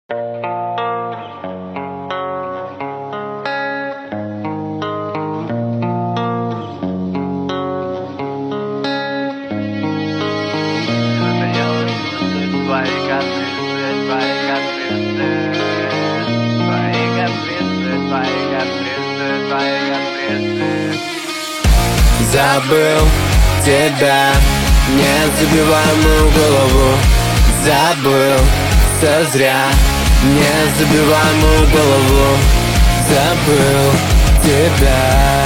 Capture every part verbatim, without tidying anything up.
Забыл тебя, не забивай мою голову. Забыл, все зря, не забивай мою голову. Забыл тебя,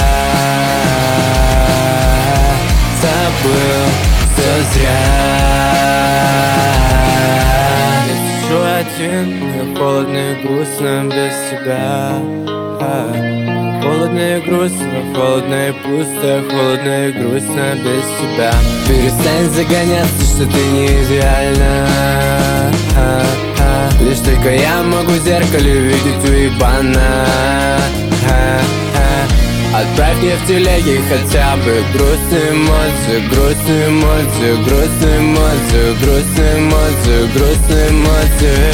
забыл, все зря. Я сижу один, мне холодно и грустно без тебя. Холодно и грустно, холодно и пусто, холодно и грустно без тебя. Перестань загоняться, что ты не идеальна. Лишь только я могу в зеркале видеть уебана. Отправь мне в телеге хотя бы грустные эмоции, грустные эмоции, грустные эмоции, грустные эмоции, грустные эмоции.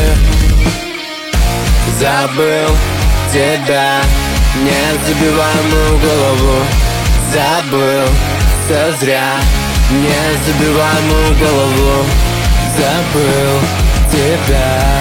Забыл тебя, не забивай мою голову. Забыл, все зря, не забивай мою голову. Забыл тебя.